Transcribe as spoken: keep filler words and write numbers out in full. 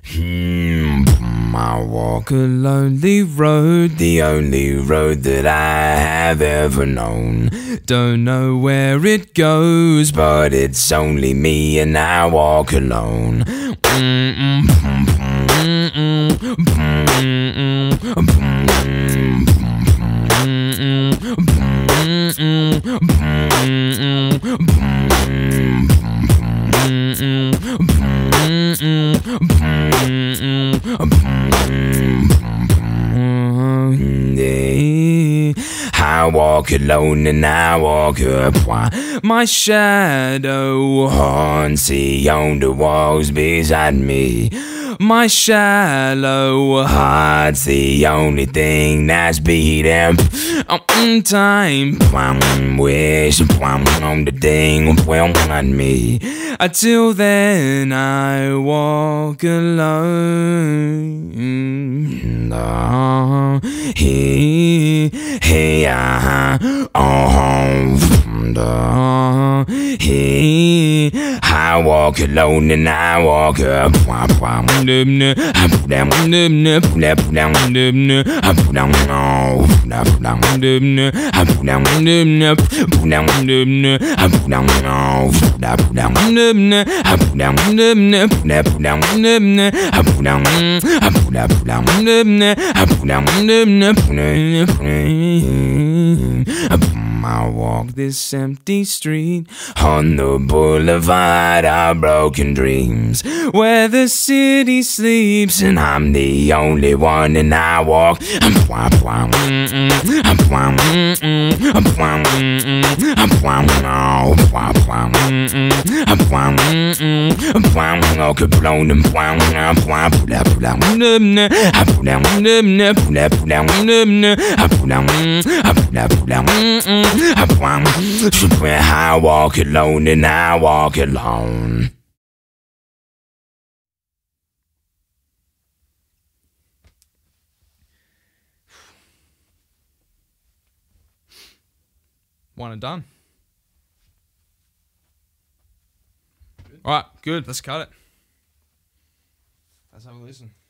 Hmm, I walk a lonely road, the only road that I have ever known. Don't know where it goes, but it's only me and I walk alone. I walk alone and I walk up while my shadow haunts the on the walls beside me. My shallow heart's the only thing that's beating on time. Wish on the thing on me. Until then, I walk alone. Oh, he, he, ah, oh, oh, he. I walk alone and I walk up. I put down, I put down, I put down, I put down, I put down, I put down, I put down, I put down, I put down, I put down, I put down, I put up, down, I put down, I walk this empty street on the boulevard of broken dreams, where the city sleeps and I'm the only one, and I walk. I'm I walk alone and I walk alone. One and done. All right, good. Let's cut it. Let's have a listen.